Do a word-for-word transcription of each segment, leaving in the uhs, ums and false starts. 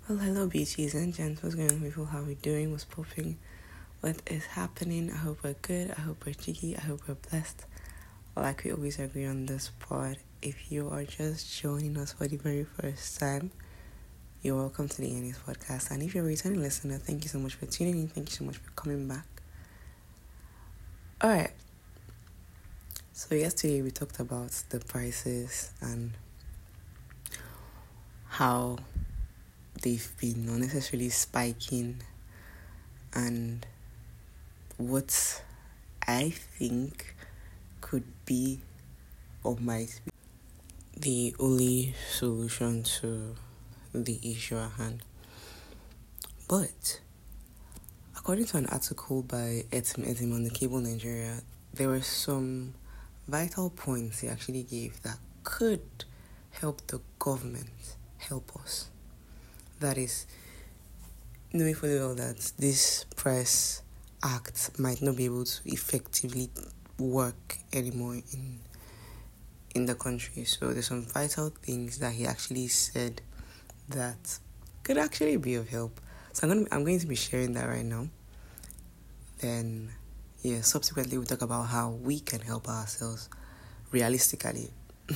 Well, hello, beauties and gents. What's going on, people? How we doing? What's popping? What is happening? I hope we're good. I hope we're cheeky. I hope we're blessed. Like we always agree on this pod, if you are just joining us for the very first time, you're welcome to the Annie's podcast. And if you're a returning listener, thank you so much for tuning in. Thank you so much for coming back. All right. So yesterday we talked about the prices and how they've been unnecessarily spiking and what I think could be or might be the only solution to the issue at hand. But according to an article by Etim Etim on the Cable Nigeria, there were some vital points he actually gave that could help the government help us. That is, knowing fully well that this price act might not be able to effectively work anymore in in the country. So there's some vital things that he actually said that could actually be of help. So I'm going to, I'm going to be sharing that right now. Then, yeah, subsequently we'll talk about how we can help ourselves realistically.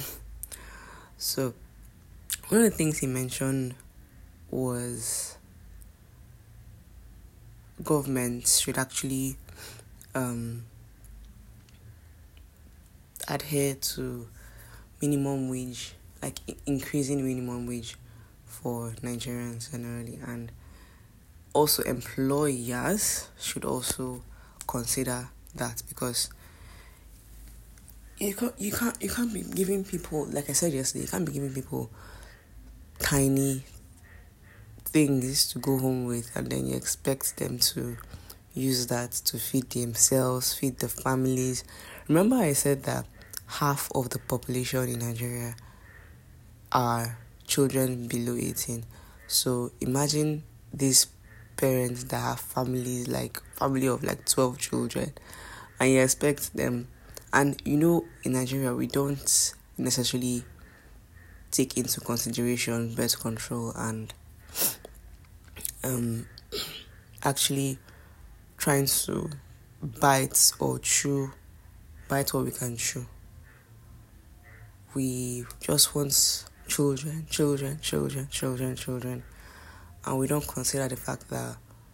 So one of the things he mentioned was governments should actually um, adhere to minimum wage, like increasing minimum wage for Nigerians generally, and also employers should also consider that, because you can't you can't you can't be giving people, like I said yesterday, you can't be giving people tiny things to go home with, and then you expect them to use that to feed themselves, feed the families. Remember I said that half of the population in Nigeria are children below eighteen. So imagine these parents that have families, like family of like twelve children, and you expect them, and you know in Nigeria we don't necessarily take into consideration birth control and um actually trying to bite or chew bite what we can chew. We just want children, children, children, children, children, and we don't consider the fact that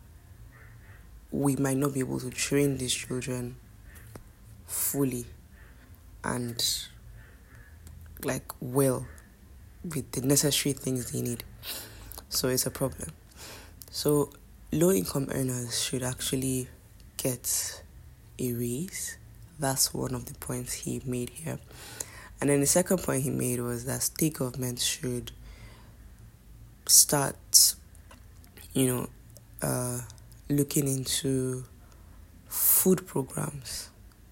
we might not be able to train these children fully and like well with the necessary things they need. So it's a problem. So low income earners should actually get a raise. That's one of the points he made here. And then the second point he made was that state governments should start, you know, uh, looking into food programs.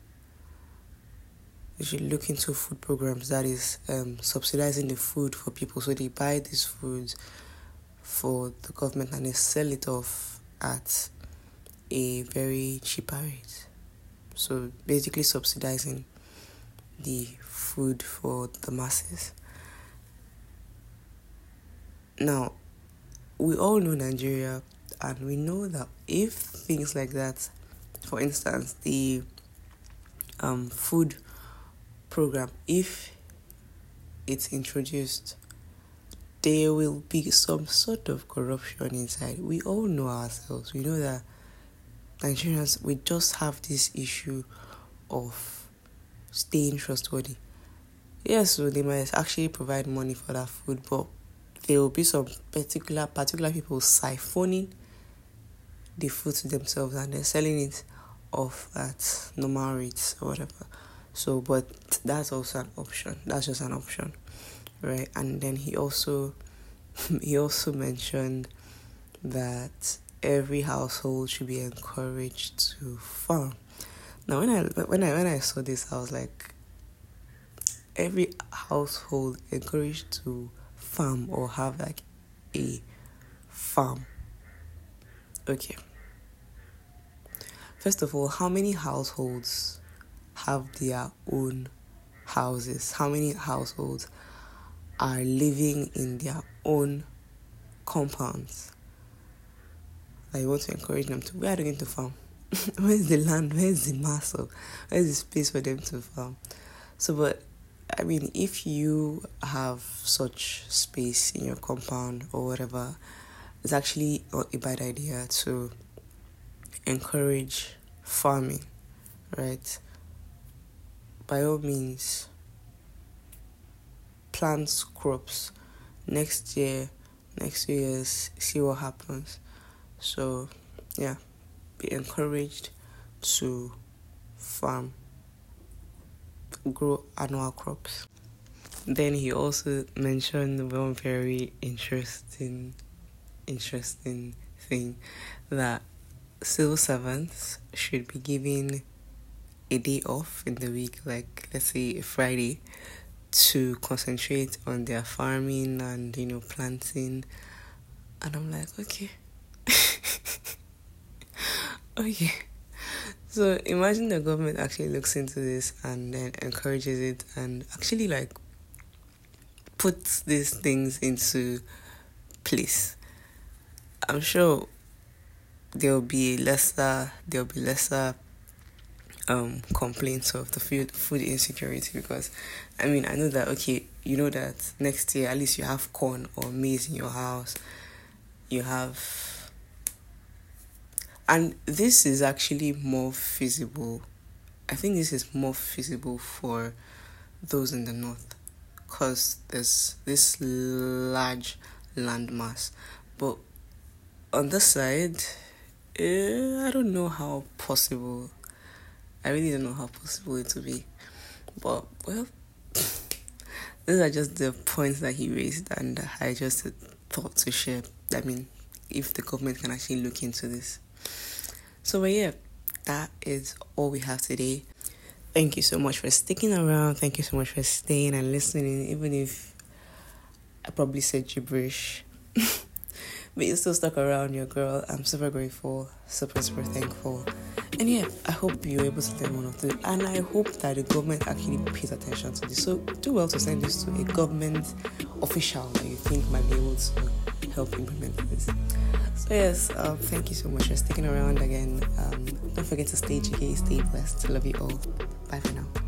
They should look into food programs, that is um, subsidizing the food for people, so they buy these foods for the government and they sell it off at a very cheaper rate. So basically subsidizing the food for the masses. Now, we all know Nigeria, and we know that if things like that, for instance, the um food program, if it's introduced, there will be some sort of corruption inside. We all know ourselves. We know that Nigerians, we just have this issue of staying trustworthy. Yes, so they might actually provide money for that food, but there will be some particular particular people siphoning the food to themselves and they're selling it off at normal rates or whatever. So, but that's also an option. That's just an option, right? And then he also he also mentioned that every household should be encouraged to farm. Now, when I when I when I saw this, I was like, every household encouraged to farm or have like a farm. Okay. First of all, how many households have their own houses? How many households are living in their own compounds that you want to encourage them to. Where are they going to farm? Where's the land? Where's the muscle? Where's the space for them to farm? So, but I mean, if you have such space in your compound or whatever, it's actually not a bad idea to encourage farming, right? By all means, plant crops. Next year, next few years, see what happens. So, yeah, be encouraged to farm, grow annual crops. Then he also mentioned one very interesting, interesting thing, that civil servants should be given a day off in the week, like let's say a Friday, to concentrate on their farming and, you know, planting. And I'm like, okay. Okay. So imagine the government actually looks into this and then encourages it and actually like puts these things into place. I'm sure there'll be lesser there'll be lesser um complaints of the food food insecurity, because I mean I know that okay, you know that next year at least you have corn or maize in your house. You have and this is actually more feasible. I think this is more feasible for those in the north, because there's this large landmass. But on this side, eh, I don't know how possible. I really don't know how possible it will be. But, well, these are just the points that he raised, and I just thought to share. I mean, if the government can actually look into this. So, but yeah, that is all we have today. Thank you so much for sticking around. Thank you so much for staying and listening, even if I probably said gibberish. But you still stuck around, your girl. I'm super grateful, super, super thankful. And yeah, I hope you're able to learn one of them. And I hope that the government actually pays attention to this. So do well to send this to a government official that you think might be able to help implement this. So yes, um, thank you so much for sticking around again. Um, don't forget to stay G K, stay blessed. Love you all. Bye for now.